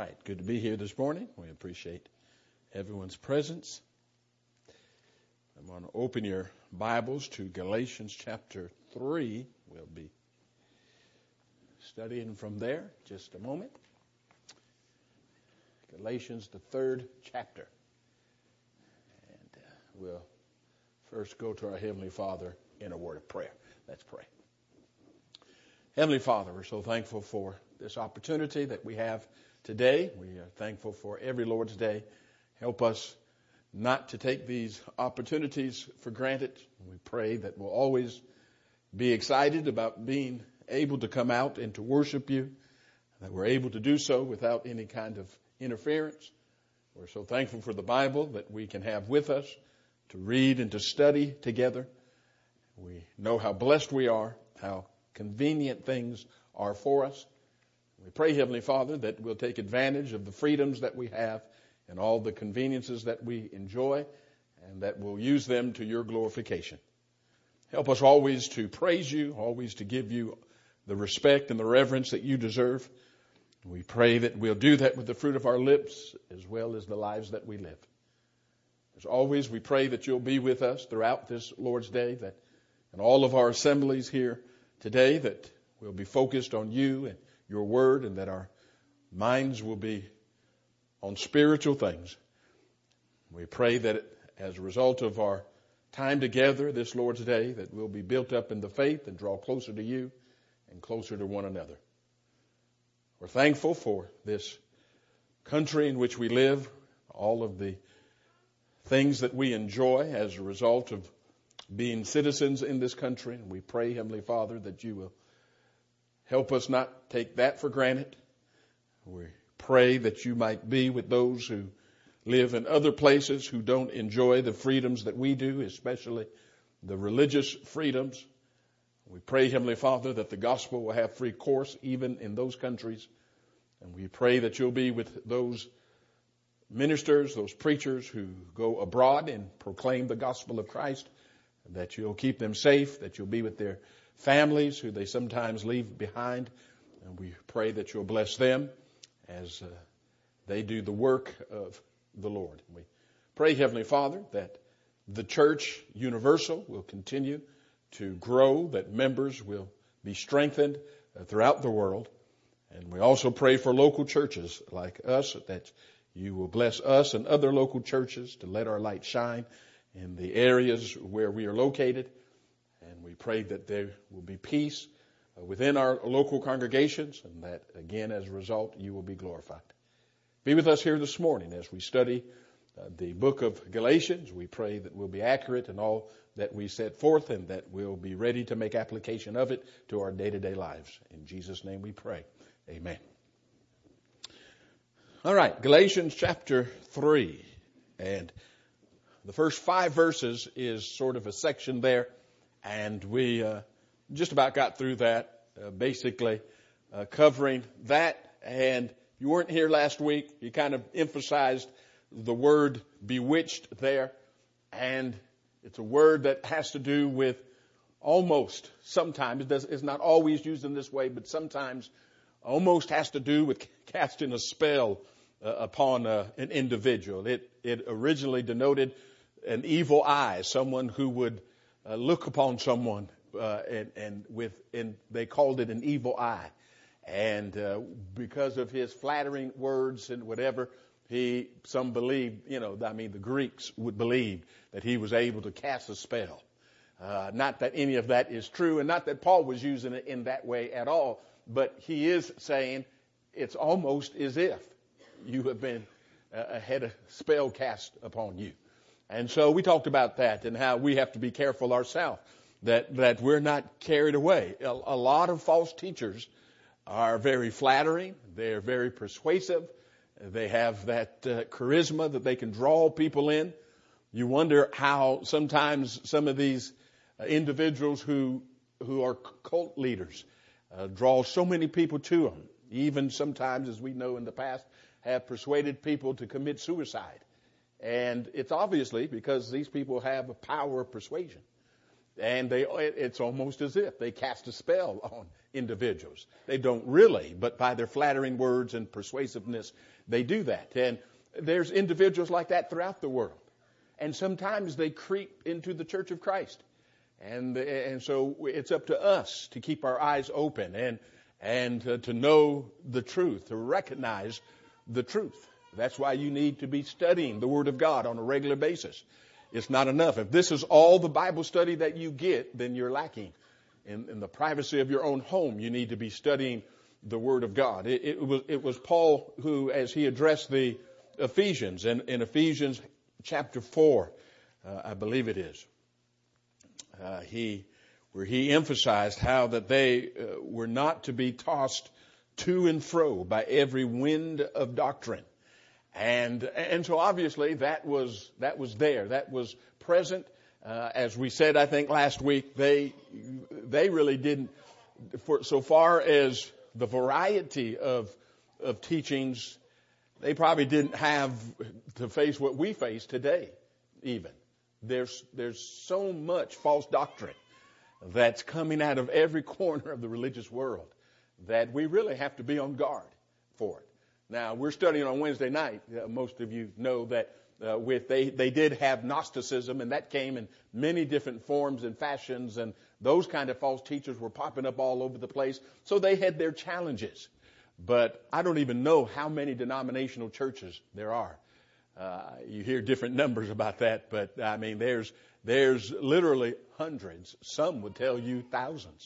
right, good to be here this morning. We appreciate everyone's presence. I'm going to open your Bibles to Galatians chapter 3. We'll be studying from there just a moment. Galatians, the third chapter. And we'll first go to our Heavenly Father in a word of prayer. Let's pray. Heavenly Father, we're so thankful for this opportunity that we have today. We are thankful for every Lord's Day. Help us not to take these opportunities for granted. We pray that we'll always be excited about being able to come out and to worship you, that we're able to do so without any kind of interference. We're so thankful for the Bible that we can have with us to read and to study together. We know how blessed we are, how convenient things are for us. We pray, Heavenly Father, that we'll take advantage of the freedoms that we have and all the conveniences that we enjoy, and that we'll use them to your glorification. Help us always to praise you, always to give you the respect and the reverence that you deserve. We pray that we'll do that with the fruit of our lips as well as the lives that we live. As always, we pray that you'll be with us throughout this Lord's Day, that in all of our assemblies here today, that we'll be focused on you and your word, and that our minds will be on spiritual things. We pray that as a result of our time together this Lord's Day, that we'll be built up in the faith and draw closer to you and closer to one another. We're thankful for this country in which we live, all of the things that we enjoy as a result of being citizens in this country. And we pray, Heavenly Father, that you will help us not take that for granted. We pray that you might be with those who live in other places who don't enjoy the freedoms that we do, especially the religious freedoms. We pray, Heavenly Father, that the gospel will have free course even in those countries. And we pray that you'll be with those ministers, those preachers who go abroad and proclaim the gospel of Christ, that you'll keep them safe, that you'll be with their families who they sometimes leave behind. And we pray that you'll bless them as they do the work of the Lord. We pray, Heavenly Father, that the church universal will continue to grow, that members will be strengthened throughout the world. And we also pray for local churches like us, that you will bless us and other local churches to let our light shine in the areas where we are located. And we pray that there will be peace within our local congregations, and that, again, as a result, you will be glorified. Be with us here this morning as we study the book of Galatians. We pray that we'll be accurate in all that we set forth, and that we'll be ready to make application of it to our day-to-day lives. In Jesus' name we pray. Amen. All right, Galatians chapter 3. And the first 5 verses is sort of a section there. And we just about got through that, basically covering that. And you weren't here last week. You kind of emphasized the word bewitched there. And it's a word that has to do with almost, sometimes, it's not always used in this way, but sometimes almost has to do with casting a spell upon an individual. It originally denoted an evil eye, someone who would look upon someone and they called it an evil eye. And because of his flattering words and whatever, some believed, the Greeks would believe that he was able to cast a spell. Not that any of that is true, and not that Paul was using it in that way at all, but he is saying it's almost as if you have been had a spell cast upon you. And so we talked about that and how we have to be careful ourselves that we're not carried away. A lot of false teachers are very flattering. They're very persuasive. They have that charisma that they can draw people in. You wonder how sometimes some of these individuals who are cult leaders draw so many people to them. Even sometimes, as we know in the past, have persuaded people to commit suicide. And it's obviously because these people have a power of persuasion. And it's almost as if they cast a spell on individuals. They don't really, but by their flattering words and persuasiveness, they do that. And there's individuals like that throughout the world. And sometimes they creep into the Church of Christ. And so it's up to us to keep our eyes open and to know the truth, to recognize the truth. That's why you need to be studying the Word of God on a regular basis. It's not enough. If this is all the Bible study that you get, then you're lacking. In the privacy of your own home, you need to be studying the Word of God. It was Paul who, as he addressed the Ephesians, in Ephesians chapter 4, I believe it is, where he emphasized how that they were not to be tossed to and fro by every wind of doctrine. And so obviously that was there. That was present. As we said, I think last week, they really didn't, so far as the variety of teachings, they probably didn't have to face what we face today even. There's so much false doctrine that's coming out of every corner of the religious world that we really have to be on guard for it. Now, we're studying on Wednesday night. Most of you know that they did have Gnosticism, and that came in many different forms and fashions, and those kind of false teachers were popping up all over the place. So they had their challenges. But I don't even know how many denominational churches there are. You hear different numbers about that, but I mean, there's literally hundreds. Some would tell you thousands.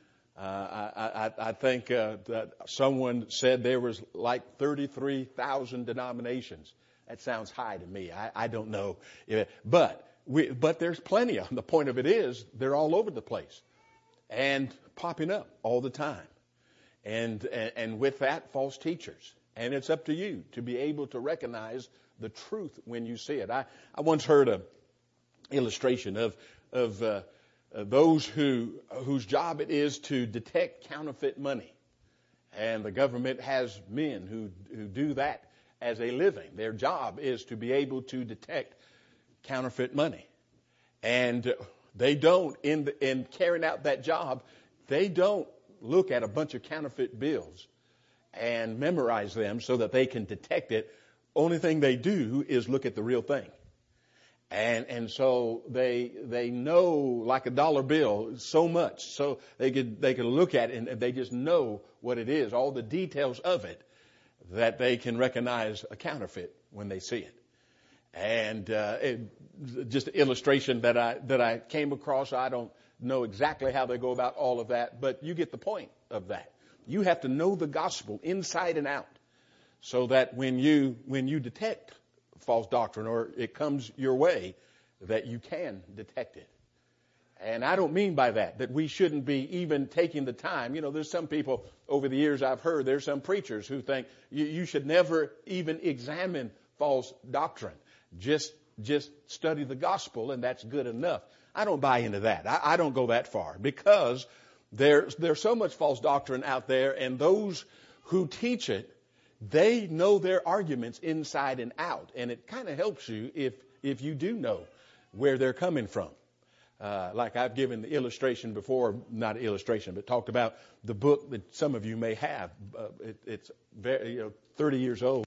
I think that someone said there was like 33,000 denominations. That sounds high to me. I don't know. But there's plenty of them. The point of it is they're all over the place and popping up all the time. And with that, false teachers. And it's up to you to be able to recognize the truth when you see it. I once heard an illustration of those whose job it is to detect counterfeit money. And the government has men who do that as a living. Their job is to be able to detect counterfeit money. And they don't, in carrying out that job, they don't look at a bunch of counterfeit bills and memorize them so that they can detect it. Only thing they do is look at the real thing. And so they know, like a dollar bill, so much. So they could look at it and they just know what it is, all the details of it, that they can recognize a counterfeit when they see it. And just an illustration that I came across. I don't know exactly how they go about all of that, but you get the point of that. You have to know the gospel inside and out, so that when you detect false doctrine or it comes your way, that you can detect it. And I don't mean by that we shouldn't be even taking the time. You know, there's some people over the years I've heard, there's some preachers who think you should never even examine false doctrine. Just study the gospel and that's good enough. I don't buy into that. I don't go that far, because there's so much false doctrine out there, and those who teach it, they know their arguments inside and out. And it kind of helps you if you do know where they're coming from. Like I've given the illustration before, not illustration, but talked about the book that some of you may have. It's very, 30 years old.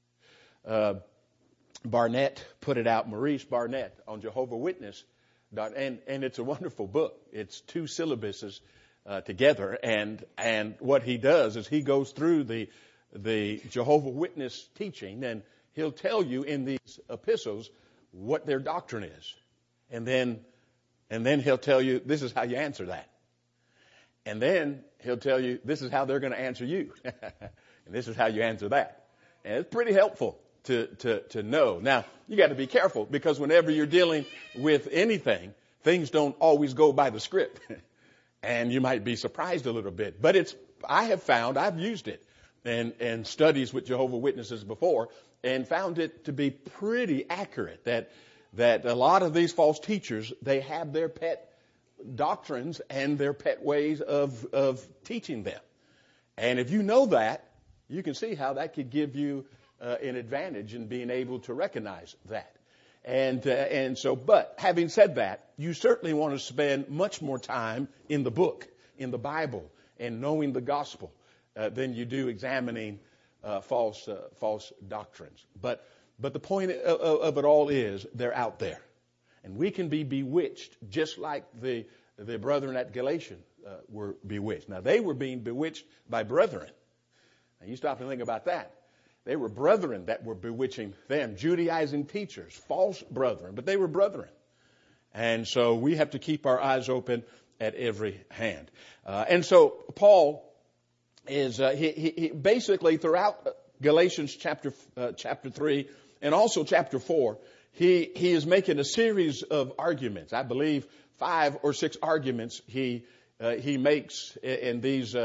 Barnett put it out, Maurice Barnett, on Jehovah's Witness. And it's a wonderful book. It's 2 syllabuses together. And what he does is he goes through the Jehovah's Witness teaching, and he'll tell you in these epistles what their doctrine is. And then he'll tell you, this is how you answer that. And then he'll tell you, this is how they're going to answer you. And this is how you answer that. And it's pretty helpful to know. Now, you got to be careful, because whenever you're dealing with anything, things don't always go by the script. And you might be surprised a little bit. But I have found, I've used it and studies with Jehovah's Witnesses before, and found it to be pretty accurate that a lot of these false teachers, they have their pet doctrines and their pet ways of teaching them. And if you know that, you can see how that could give you an advantage in being able to recognize that. But having said that, you certainly want to spend much more time in the book, in the Bible, and knowing the gospel than you do examining false doctrines. But the point of it all is they're out there. And we can be bewitched just like the brethren at Galatian were bewitched. Now, they were being bewitched by brethren. Now, you stop and think about that. They were brethren that were bewitching them, Judaizing teachers, false brethren, but they were brethren. And so we have to keep our eyes open at every hand. And so Paul is he basically throughout Galatians chapter 3 and also chapter 4, he is making a series of arguments. I believe 5 or 6 arguments he makes in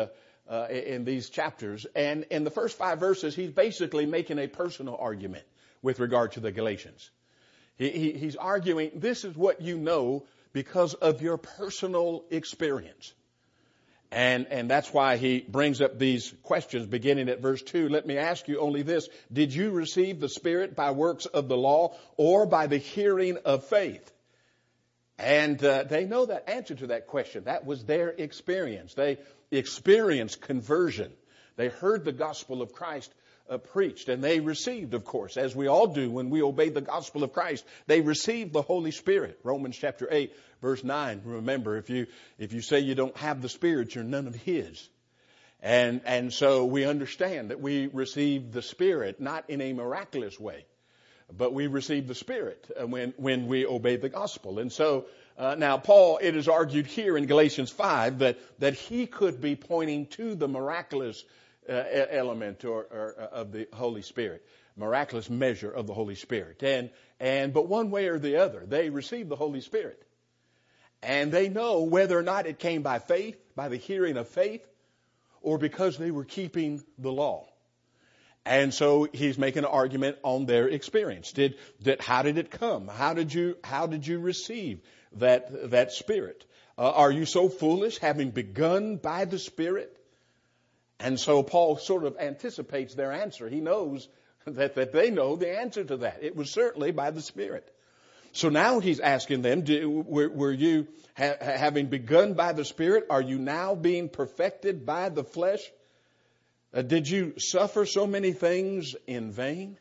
these chapters. And in the first 5 verses, he's basically making a personal argument with regard to the Galatians. He's arguing this is what you know because of your personal experience. And that's why he brings up these questions beginning at verse 2. Let me ask you only this. Did you receive the Spirit by works of the law or by the hearing of faith? And they know that answer to that question. That was their experience. They experienced conversion. They heard the gospel of Christ preached, and they received, of course, as we all do when we obey the gospel of Christ, they received the Holy Spirit. Romans chapter 8, verse 9. Remember, if you say you don't have the Spirit, you're none of His. And so we understand that we receive the Spirit not in a miraculous way, but we receive the Spirit when we obey the gospel. And so now Paul, it is argued here in Galatians 5 that he could be pointing to the miraculous element or of the Holy Spirit, miraculous measure of the Holy Spirit. But one way or the other, they receive the Holy Spirit. And they know whether or not it came by faith, by the hearing of faith, or because they were keeping the law. And so he's making an argument on their experience. How did it come? How did you receive that Spirit? Are you so foolish, having begun by the Spirit? And so Paul sort of anticipates their answer. He knows that they know the answer to that. It was certainly by the Spirit. So now he's asking them, were you, having begun by the Spirit, are you now being perfected by the flesh? Did you suffer so many things in vain?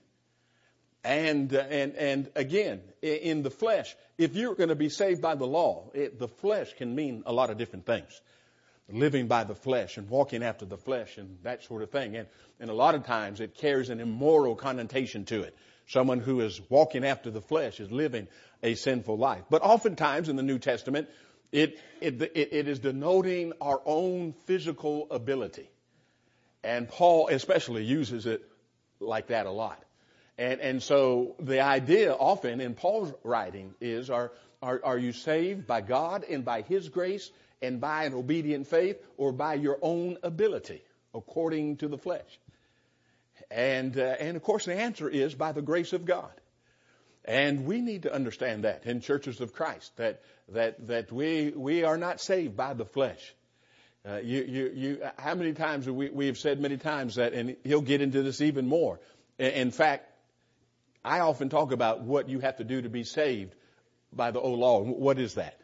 And again, in the flesh, if you're going to be saved by the law, the flesh can mean a lot of different things. Living by the flesh and walking after the flesh and that sort of thing. And a lot of times it carries an immoral connotation to it. Someone who is walking after the flesh is living a sinful life. But oftentimes in the New Testament, it is denoting our own physical ability. And Paul especially uses it like that a lot. And so the idea often in Paul's writing is, are you saved by God and by His grace and by an obedient faith, or by your own ability according to the flesh? And of course the answer is by the grace of God. And we need to understand that in churches of Christ, that we are not saved by the flesh. How many times we have said many times that, and he'll get into this even more. In fact, I often talk about what you have to do to be saved by the old law. What is that?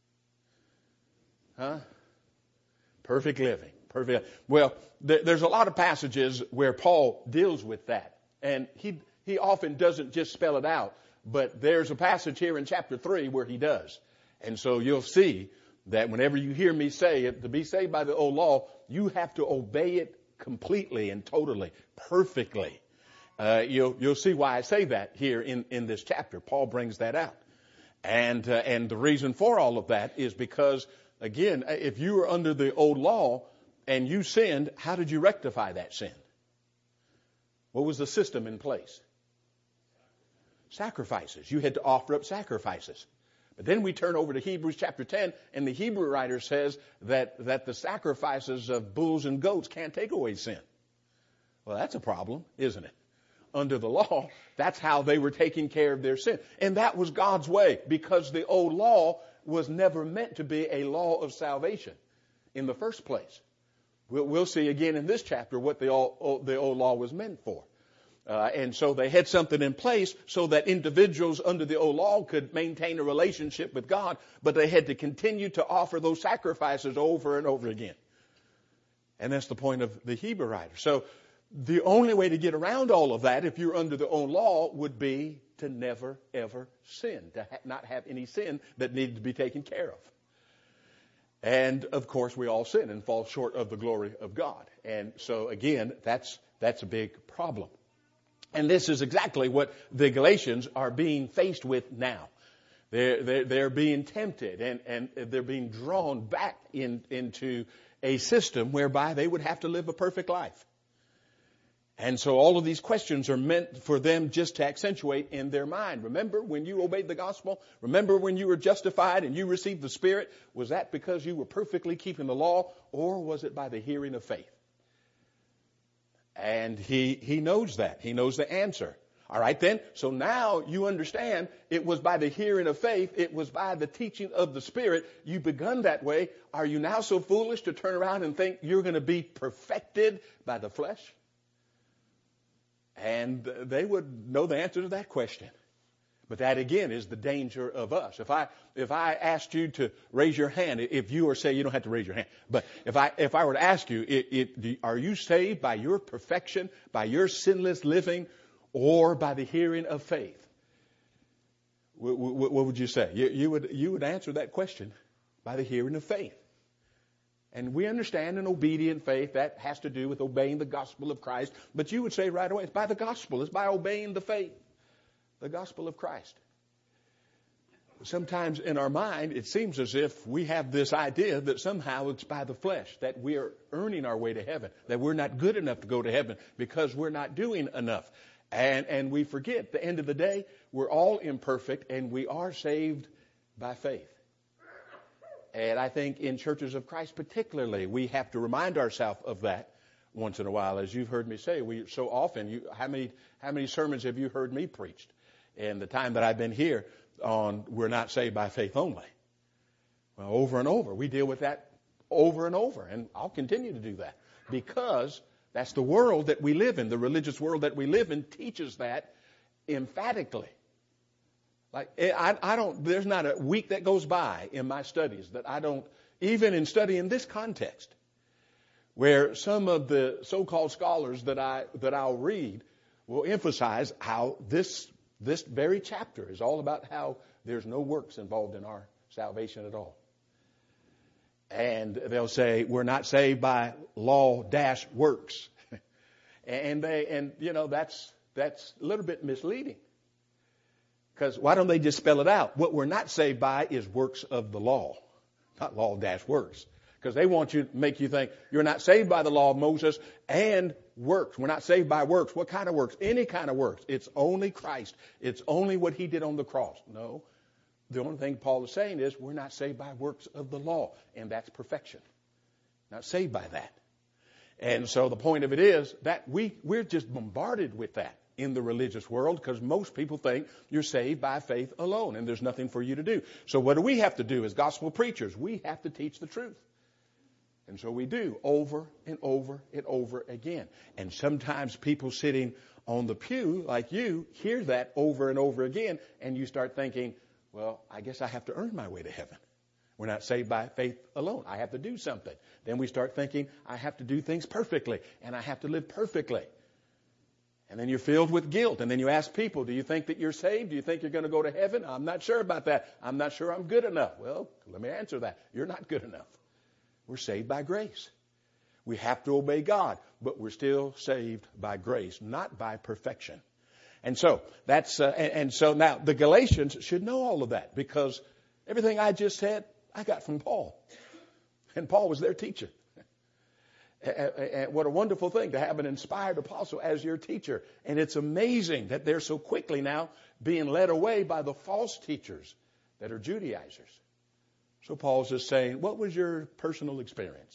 Huh? Perfect living. Perfect. Well, there's a lot of passages where Paul deals with that. And he often doesn't just spell it out. But there's a passage here in chapter 3 where he does. And so you'll see that whenever you hear me say it, to be saved by the old law, you have to obey it completely and totally, perfectly. You'll see why I say that here in this chapter. Paul brings that out. And the reason for all of that is because, again, if you were under the old law and you sinned, how did you rectify that sin? What was the system in place? Sacrifices. You had to offer up sacrifices. But then we turn over to Hebrews chapter 10, and the Hebrew writer says that the sacrifices of bulls and goats can't take away sin. Well, that's a problem, isn't it? Under the law, that's how they were taking care of their sin. And that was God's way, because the old law was never meant to be a law of salvation in the first place. We'll see again in this chapter what the old law was meant for. And so they had something in place so that individuals under the old law could maintain a relationship with God, but they had to continue to offer those sacrifices over and over again. And that's the point of the Hebrew writer. So the only way to get around all of that, if you're under the old law, would be to never, ever sin, to not have any sin that needed to be taken care of. And, of course, we all sin and fall short of the glory of God. And so, again, that's a big problem. And this is exactly what the Galatians are being faced with now. They're being tempted and they're being drawn back into a system whereby they would have to live a perfect life. And so all of these questions are meant for them just to accentuate in their mind. Remember when you obeyed the gospel? Remember when you were justified and you received the Spirit? Was that because you were perfectly keeping the law, or was it by the hearing of faith? And he knows that. He knows the answer. All right then. So now you understand it was by the hearing of faith. It was by the teaching of the Spirit. You begun that way. Are you now so foolish to turn around and think you're going to be perfected by the flesh? And they would know the answer to that question. But that again is the danger of us. If I asked you to raise your hand, if you or say you don't have to raise your hand, but if I were to ask you, are you saved by your perfection, by your sinless living, or by the hearing of faith? What would you say? You would answer that question by the hearing of faith. And we understand an obedient faith that has to do with obeying the gospel of Christ. But you would say right away, it's by the gospel. It's by obeying the faith, the gospel of Christ. Sometimes in our mind, it seems as if we have this idea that somehow it's by the flesh, that we are earning our way to heaven, that we're not good enough to go to heaven because we're not doing enough. And we forget, at the end of the day, we're all imperfect and we are saved by faith. And I think in churches of Christ particularly, we have to remind ourselves of that once in a while. As you've heard me say, we so often, how many sermons have you heard me preached in the time that I've been here on we're not saved by faith only? Well, over and over. We deal with that over and over. And I'll continue to do that because that's the world that we live in. The religious world that we live in teaches that emphatically. Like, there's not a week that goes by in my studies that I don't, even in studying this context, where some of the so-called scholars that I'll read will emphasize how this very chapter is all about how there's no works involved in our salvation at all. And they'll say, we're not saved by law-works. and you know, that's a little bit misleading. Because why don't they just spell it out? What we're not saved by is works of the law, not law-works. Because they want you to make you think you're not saved by the law of Moses and works. We're not saved by works. What kind of works? Any kind of works. It's only Christ. It's only what he did on the cross. No. The only thing Paul is saying is we're not saved by works of the law. And that's perfection. Not saved by that. And so the point of it is that we're just bombarded with that in the religious world because most people think you're saved by faith alone and there's nothing for you to do. So what do we have to do as gospel preachers? We have to teach the truth. And so we do over and over and over again. And sometimes people sitting on the pew like you hear that over and over again and you start thinking, well, I guess I have to earn my way to heaven. We're not saved by faith alone. I have to do something. Then we start thinking I have to do things perfectly and I have to live perfectly. And then you're filled with guilt. And then you ask people, do you think that you're saved? Do you think you're going to go to heaven? I'm not sure about that. I'm not sure I'm good enough. Well, let me answer that. You're not good enough. We're saved by grace. We have to obey God, but we're still saved by grace, not by perfection. And so so now the Galatians should know all of that because everything I just said, I got from Paul. And Paul was their teacher. What a wonderful thing to have an inspired apostle as your teacher. And it's amazing that they're so quickly now being led away by the false teachers that are Judaizers. So Paul's just saying, what was your personal experience?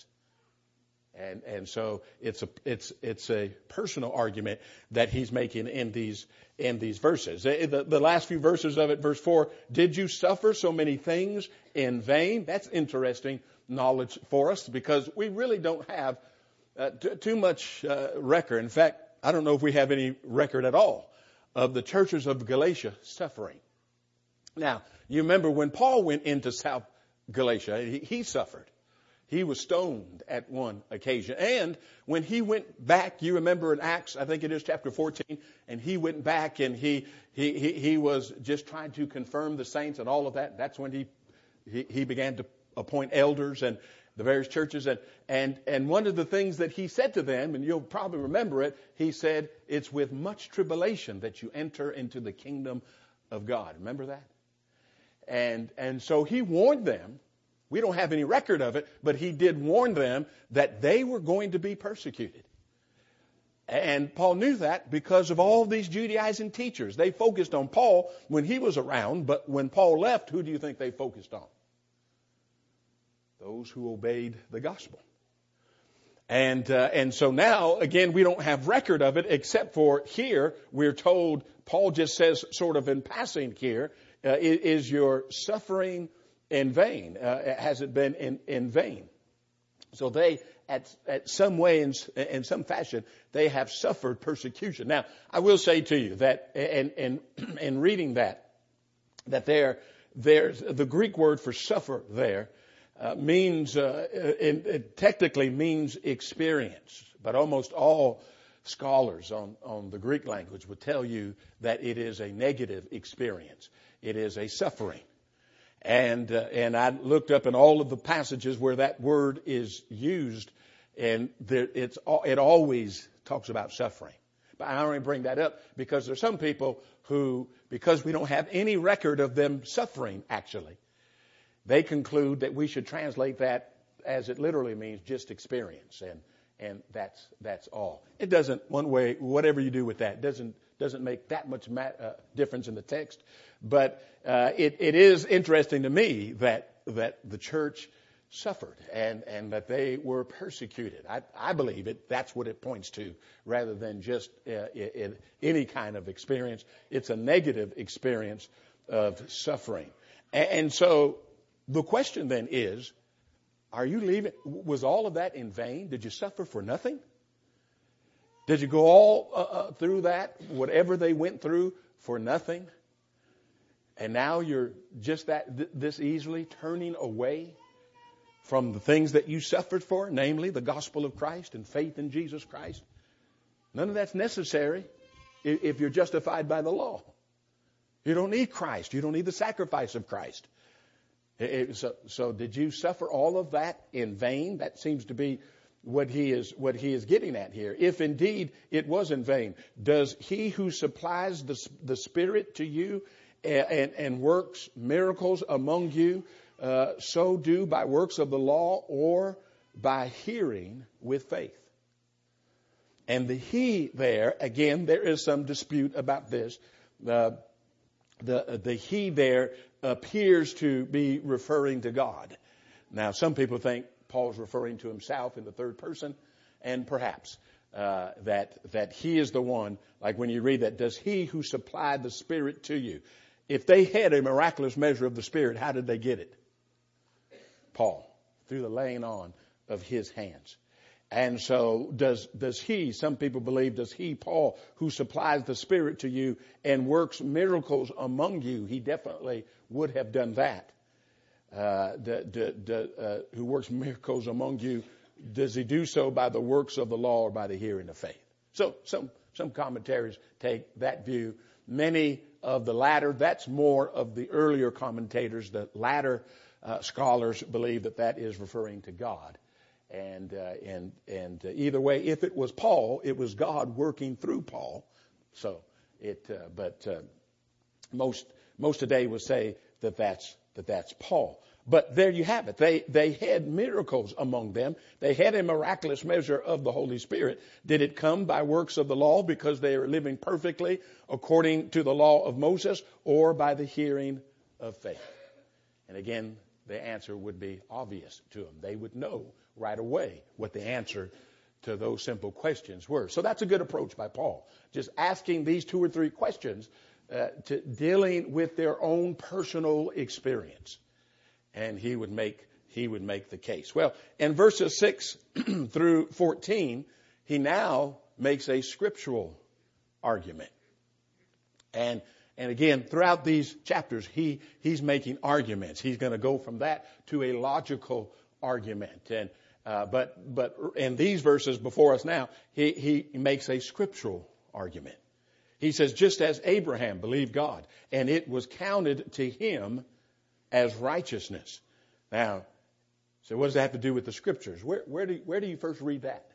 And so it's a personal argument that he's making in these verses. The last few verses of it, verse 4, did you suffer so many things in vain? That's interesting knowledge for us because we really don't have too much record. In fact, I don't know if we have any record at all of the churches of Galatia suffering. Now, you remember when Paul went into South Galatia, he suffered. He was stoned at one occasion. And when he went back, you remember in Acts, I think it is chapter 14, and he went back and he was just trying to confirm the saints and all of that. That's when he began to appoint elders and the various churches. And one of the things that he said to them, and you'll probably remember it, he said, it's with much tribulation that you enter into the kingdom of God. Remember that? And so he warned them. We don't have any record of it, but he did warn them that they were going to be persecuted. And Paul knew that because of all these Judaizing teachers. They focused on Paul when he was around, but when Paul left, who do you think they focused on? Those who obeyed the gospel. And so now, again, we don't have record of it except for here, we're told, Paul just says sort of in passing here, is your suffering in vain? Has it been in vain? So they, at some way, in some fashion, they have suffered persecution. Now, I will say to you that in reading that there's the Greek word for suffer there means, it technically means experience, but almost all scholars on the Greek language would tell you that it is a negative experience. It is a suffering. And I looked up in all of the passages where that word is used, and it always talks about suffering. But I only bring that up because there's some people who, because we don't have any record of them suffering actually, they conclude that we should translate that as it literally means just experience, and that's all. It doesn't, one way, whatever you do with that, doesn't make that much difference in the text. But it is interesting to me that the church suffered and that they were persecuted. I believe that's what it points to, rather than just any kind of experience. It's a negative experience of suffering. And so the question then is, are you leaving? Was all of that in vain? Did you suffer for nothing? Did you go all through that, whatever they went through, for nothing? And now you're just this easily turning away from the things that you suffered for, namely the gospel of Christ and faith in Jesus Christ. None of that's necessary if you're justified by the law. You don't need Christ. You don't need the sacrifice of Christ. So did you suffer all of that in vain? That seems to be what he is getting at here. If indeed it was in vain, does he who supplies the Spirit to you and works miracles among you so do by works of the law or by hearing with faith? And the he there, again, there is some dispute about this. The he there appears to be referring to God. Now, some people think Paul's referring to himself in the third person, and perhaps that he is the one, like when you read that, does he who supplied the Spirit to you? If they had a miraculous measure of the Spirit, how did they get it? Paul, through the laying on of his hands. And so does he, some people believe, does he, Paul, who supplies the Spirit to you and works miracles among you, he definitely would have done that. Who works miracles among you, does he do so by the works of the law or by the hearing of faith? So some commentaries take that view. Many of the latter, that's more of the earlier commentators. The latter scholars believe that is referring to God. And either way, if it was Paul, it was God working through Paul. So most today would say that's Paul. But there you have it. They had miracles among them. They had a miraculous measure of the Holy Spirit. Did it come by works of the law because they are living perfectly according to the law of Moses, or by the hearing of faith? And again, the answer would be obvious to them. They would know right away what the answer to those simple questions were. So that's a good approach by Paul. Just asking these 2 or 3 questions to dealing with their own personal experience. And he would make the case. Well, in verses 6 through 14, he now makes a scriptural argument. And again, throughout these chapters, he's making arguments. He's going to go from that to a logical argument. And but in these verses before us now, he makes a scriptural argument. He says, just as Abraham believed God, and it was counted to him as righteousness. Now, so what does that have to do with the scriptures? Where do you first read that?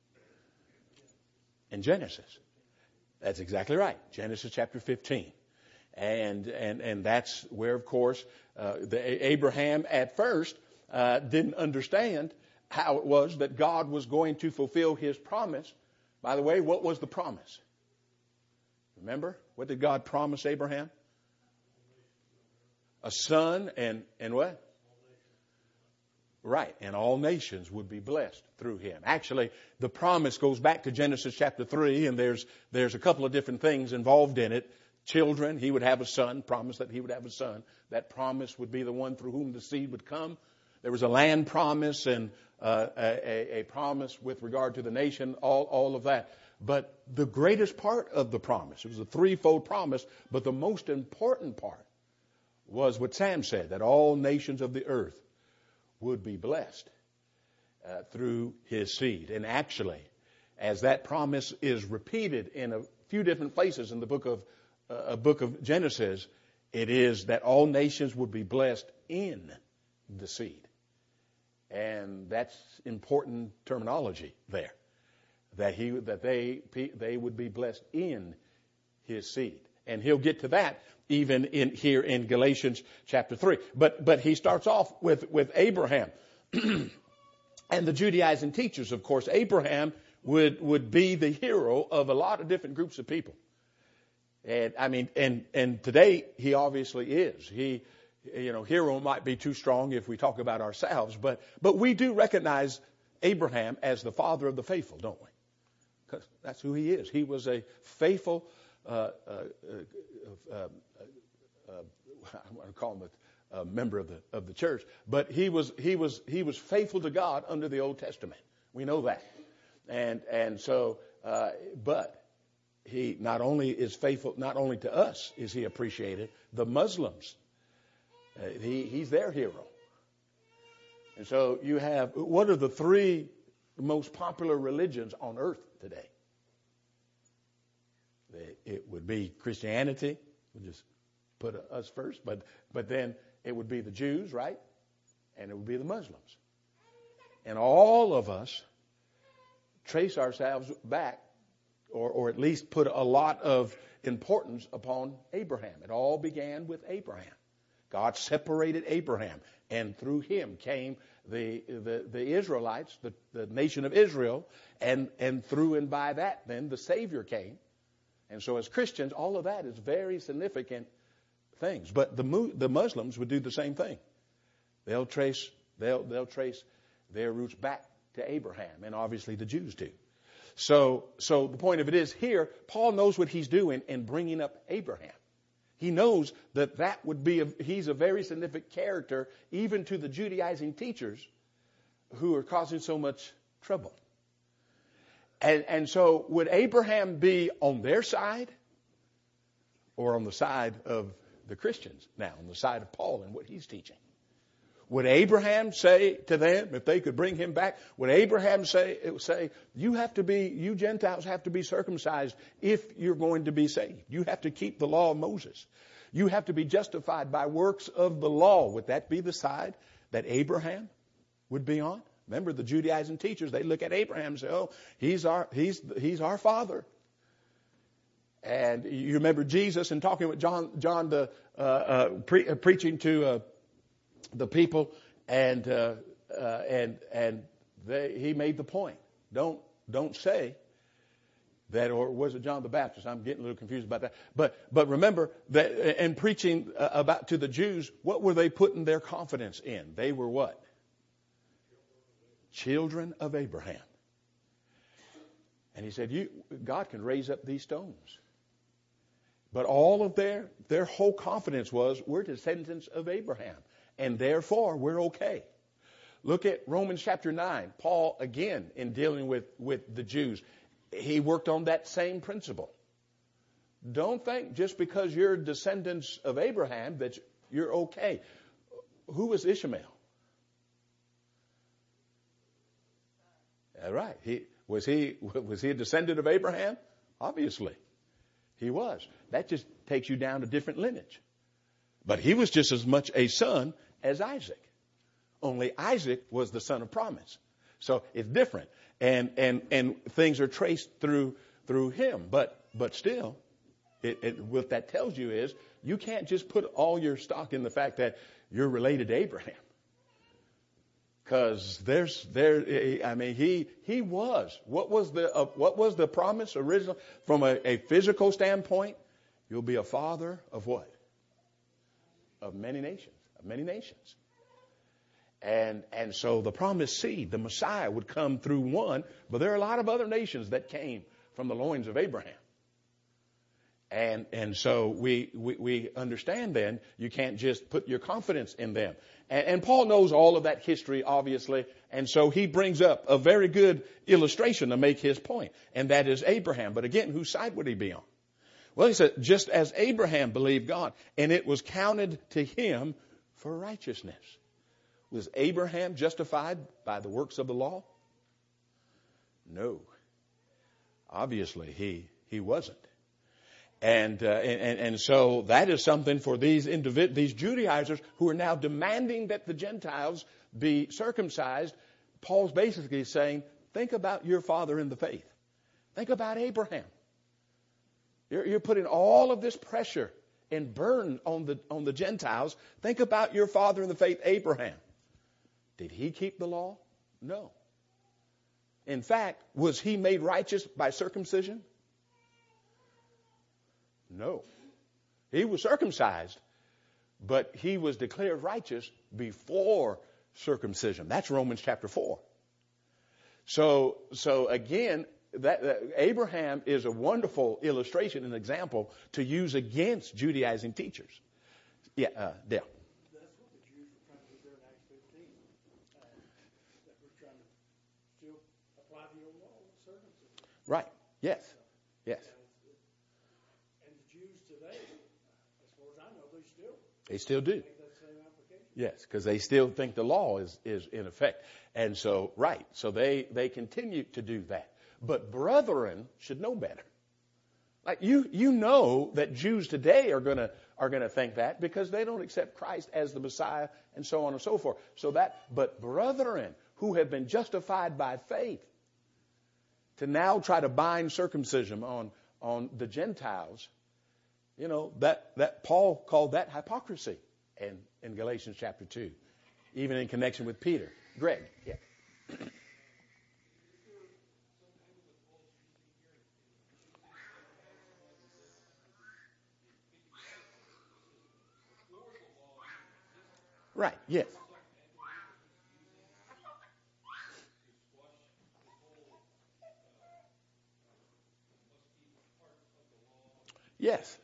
In Genesis. That's exactly right. Genesis chapter 15. And that's where, of course, Abraham at first didn't understand how it was that God was going to fulfill his promise. By the way, what was the promise? Remember? What did God promise Abraham? A son and what? Right. And all nations would be blessed through him. Actually, the promise goes back to Genesis chapter 3, and there's a couple of different things involved in it. Children, he would have a son, promise that he would have a son. That promise would be the one through whom the seed would come. There was a land promise and a promise with regard to the nation, all of that. But the greatest part of the promise, it was a threefold promise, but the most important part was what Sam said, that all nations of the earth would be blessed through his seed. And actually, as that promise is repeated in a few different places in the book of Genesis, it is that all nations would be blessed in the seed. And that's important terminology there. That they would be blessed in his seed. And he'll get to that even here in Galatians chapter 3. But he starts off with Abraham. And the Judaizing teachers, of course, Abraham would be the hero of a lot of different groups of people. And today he obviously is. Hero might be too strong if we talk about ourselves, but we do recognize Abraham as the father of the faithful, don't we? Because that's who he is. He was a faithful, I want to call him a member of the church, but he was faithful to God under the Old Testament. We know that, and so, but he not only is faithful, not only to us is he appreciated, the Muslims, he's their hero. And so you have, what are the three most popular religions on earth today? It would be Christianity. We'll just put us first, but then it would be the Jews, right? And it would be the Muslims. And all of us trace ourselves back, or at least put a lot of importance upon Abraham. It all began with Abraham. God separated Abraham, and through him came the Israelites, the nation of Israel, and through and by that then the Savior came. And so as Christians, all of that is very significant things. But the Muslims would do the same thing. They'll trace their roots back to Abraham, and obviously the Jews do. So the point of it is here, Paul knows what he's doing in bringing up Abraham. He knows that would be he's a very significant character even to the Judaizing teachers who are causing so much trouble. And so would Abraham be on their side or on the side of the Christians now, on the side of Paul and what he's teaching? Would Abraham say to them, if they could bring him back, would Abraham say, you Gentiles have to be circumcised if you're going to be saved. You have to keep the law of Moses. You have to be justified by works of the law. Would that be the side that Abraham would be on? Remember, the Judaizing teachers, they look at Abraham and say, oh, he's our father. And you remember Jesus and talking with John preaching to the people, and he made the point. Don't say that, or was it John the Baptist? I'm getting a little confused about that. But remember that, and preaching about to the Jews, what were they putting their confidence in? They were what? Children of Abraham. And he said, God can raise up these stones. But all of their whole confidence was, we're descendants of Abraham. And therefore, we're okay. Look at Romans chapter 9. Paul, again, in dealing with the Jews, he worked on that same principle. Don't think just because you're descendants of Abraham that you're okay. Who was Ishmael? All right. Was he a descendant of Abraham? Obviously, he was. That just takes you down a different lineage. But he was just as much a son as Isaac. Only Isaac was the son of promise. So it's different. And things are traced through him. But still, what that tells you is you can't just put all your stock in the fact that you're related to Abraham. Because he was. What was the promise originally? From a physical standpoint, you'll be a father of what? Of many nations. Of many nations. And so the promised seed, the Messiah, would come through one, but there are a lot of other nations that came from the loins of Abraham. And so we understand then you can't just put your confidence in them. And Paul knows all of that history, obviously, and so he brings up a very good illustration to make his point, and that is Abraham. But again, whose side would he be on? Well, he said, just as Abraham believed God, and it was counted to him for righteousness. Was Abraham justified by the works of the law? No. Obviously, he wasn't. And so that is something for these Judaizers who are now demanding that the Gentiles be circumcised. Paul's basically saying, think about your father in the faith. Think about Abraham. You're putting all of this pressure and burden on the Gentiles. Think about your father in the faith, Abraham. Did he keep the law? No. In fact, was he made righteous by circumcision? No. He was circumcised, but he was declared righteous before circumcision. That's Romans chapter 4. So again, that Abraham is a wonderful illustration and example to use against Judaizing teachers. Yeah, Dale. That's what the Jews were trying to do there in Acts 15. That we're trying to still apply the old law of circumcision. Right. Yes. Yes. And the Jews today, as far as I know, They still do. make that same application. Yes, because they still think the law is in effect. And so, right. So they continue to do that. But brethren should know better. Like you know that Jews today are gonna think that because they don't accept Christ as the Messiah and so on and so forth. But brethren who have been justified by faith to now try to bind circumcision on the Gentiles, that Paul called that hypocrisy in Galatians chapter 2, even in connection with Peter. Greg, yeah. Right, yes. Yes.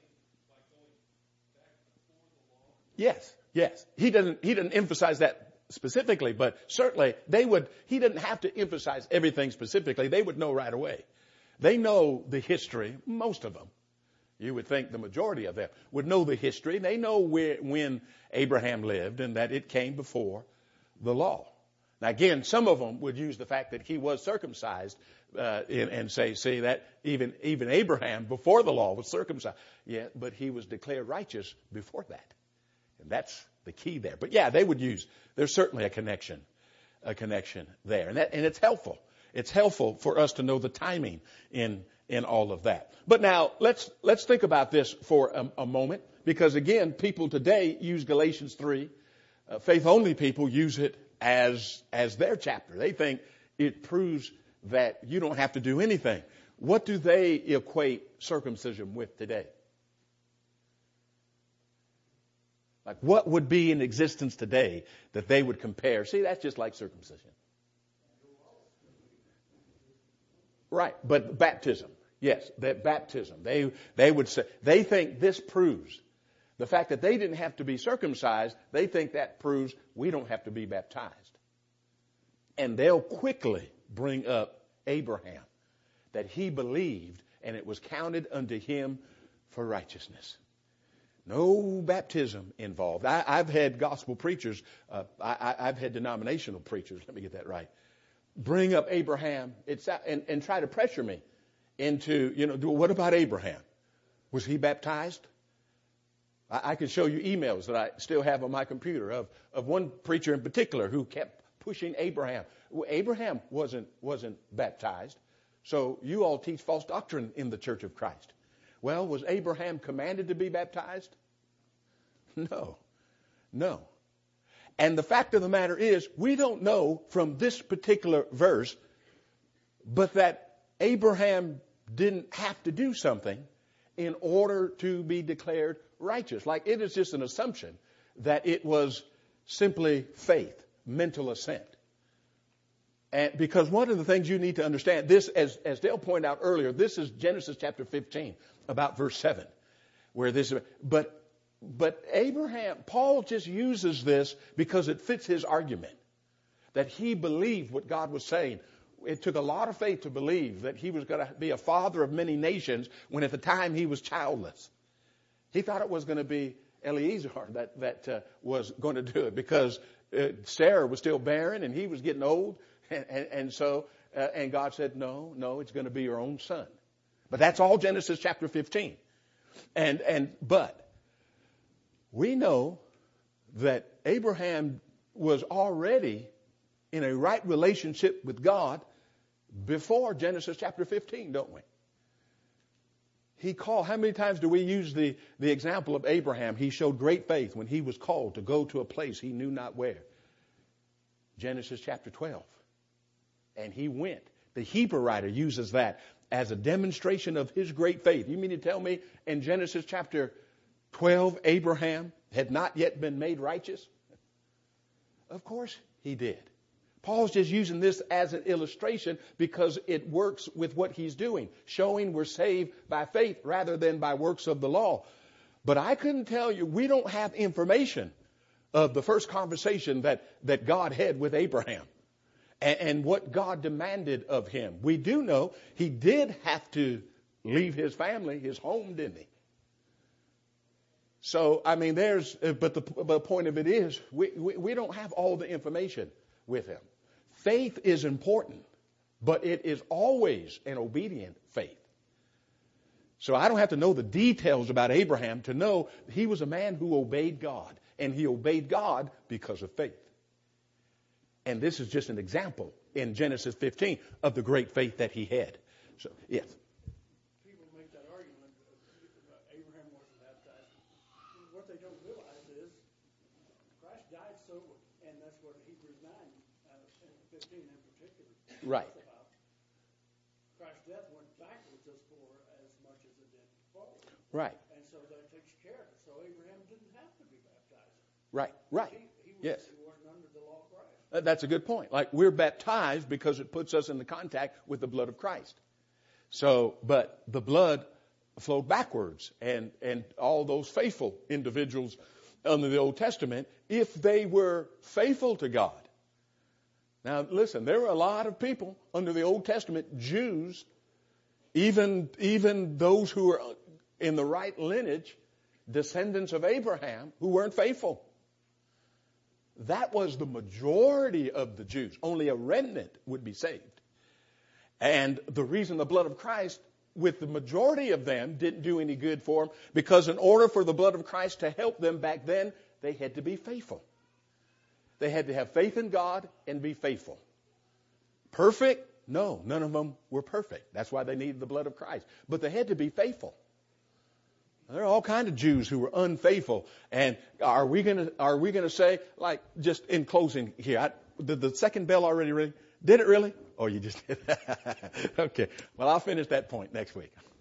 Yes. He didn't emphasize that specifically, but certainly he didn't have to emphasize everything specifically. They would know right away. They know the history, most of them. You would think the majority of them would know the history. They know when Abraham lived and that it came before the law. Now, again, some of them would use the fact that he was circumcised and say, see, that even Abraham before the law was circumcised. Yeah, but he was declared righteous before that. And that's the key there. But yeah, they would use, there's certainly a connection there. And it's helpful. It's helpful for us to know the timing in all of that. But now let's think about this for a moment, because again, people today use Galatians 3. Faith only people use it as their chapter. They think it proves that you don't have to do anything. What do they equate circumcision with today? Like what would be in existence today that they would compare? See, that's just like circumcision. Right, but baptism. Yes, that baptism. They would say, they think this proves the fact that they didn't have to be circumcised. They think that proves we don't have to be baptized. And they'll quickly bring up Abraham that he believed, and it was counted unto him for righteousness. No baptism involved. I've had gospel preachers, I've had denominational preachers, let me get that right, bring up Abraham and try to pressure me into, what about Abraham? Was he baptized? I can show you emails that I still have on my computer of one preacher in particular who kept pushing Abraham. Well, Abraham wasn't baptized, so you all teach false doctrine in the Church of Christ. Well, was Abraham commanded to be baptized? No. And the fact of the matter is, we don't know from this particular verse, but that Abraham didn't have to do something in order to be declared righteous. Like, it is just an assumption that it was simply faith, mental assent. And because one of the things you need to understand, this, as Dale pointed out earlier, this is Genesis chapter 15, about verse 7, where this, but Abraham, Paul just uses this because it fits his argument, that he believed what God was saying. It took a lot of faith to believe that he was going to be a father of many nations when at the time he was childless. He thought it was going to be Eliezer that was going to do it, because Sarah was still barren and he was getting old. And so God said, no, it's going to be your own son. But that's all Genesis chapter 15. But we know that Abraham was already in a right relationship with God before Genesis chapter 15, don't we? How many times do we use the example of Abraham? He showed great faith when he was called to go to a place he knew not where. Genesis chapter 12. And he went. The Hebrew writer uses that as a demonstration of his great faith. You mean to tell me in Genesis chapter 12, Abraham had not yet been made righteous? Of course he did. Paul's just using this as an illustration because it works with what he's doing, showing we're saved by faith rather than by works of the law. But I couldn't tell you, we don't have information of the first conversation that God had with Abraham and what God demanded of him. We do know he did have to leave his family, his home, didn't he? So, I mean, but the point of it is, we don't have all the information with him. Faith is important, but it is always an obedient faith. So I don't have to know the details about Abraham to know he was a man who obeyed God, and he obeyed God because of faith. And this is just an example in Genesis 15 of the great faith that he had. So, yes. People make that argument that Abraham wasn't baptized. What they don't realize is Christ died so, and that's what Hebrews 9, 15 in particular. Right. About. Christ's death went backwards as much as it did forward. Right. And so that takes care of it. So Abraham didn't have to be baptized. Right. Yes. He wasn't under the law of Christ. That's a good point. Like, we're baptized because it puts us into contact with the blood of Christ. So, but the blood flowed backwards, and all those faithful individuals under the Old Testament, if they were faithful to God. Now, listen, there were a lot of people under the Old Testament, Jews, even those who were in the right lineage, descendants of Abraham, who weren't faithful. That was the majority of the Jews. Only a remnant would be saved. And the reason the blood of Christ, with the majority of them, didn't do any good for them, because in order for the blood of Christ to help them back then, they had to be faithful. They had to have faith in God and be faithful. Perfect? No, none of them were perfect. That's why they needed the blood of Christ. But they had to be faithful. There are all kinds of Jews who were unfaithful. And are we gonna say, like, just in closing here, did the second bell already ring? Did it really? Oh, you just did. Okay. Well, I'll finish that point next week.